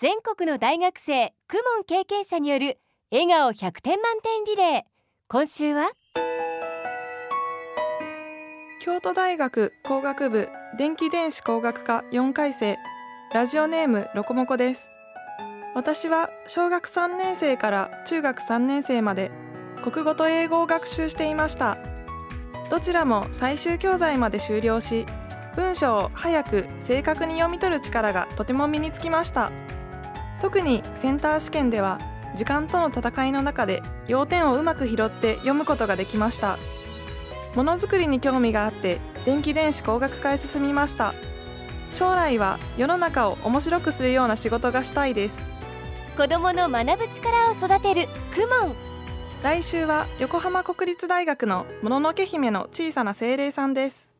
全国の大学生公文経験者による笑顔100点満点リレー。今週は京都大学工学部電気電子工学科4回生、ラジオネームロコモコです。私は小学3年生から中学3年生まで国語と英語を学習していました。どちらも最終教材まで修了し、文章を早く正確に読み取る力がとても身につきました。特にセンター試験では時間との戦いの中で要点をうまく拾って読むことができました。ものづくりに興味があって電気電子工学科へ進みました。将来は世の中を面白くするような仕事がしたいです。 子どもの学ぶ力を育てる公文。 来週は横浜国立大学のもののけ姫の小さな精霊さんです。